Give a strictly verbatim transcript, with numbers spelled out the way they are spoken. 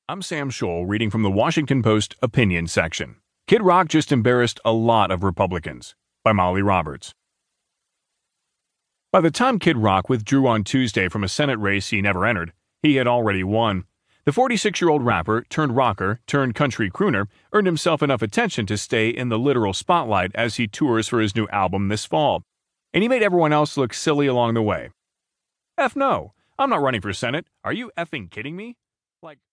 I'm Sam Scholl, reading from the Washington Post opinion section. Kid Rock just embarrassed a lot of Republicans, by Molly Roberts. By the time Kid Rock withdrew on Tuesday from a Senate race he never entered, he had already won. The forty-six-year-old rapper, turned rocker, turned country crooner, earned himself enough attention to stay in the literal spotlight as he tours for his new album this fall. And he made everyone else look silly along the way. F no, I'm not running for Senate. Are you effing kidding me? Like...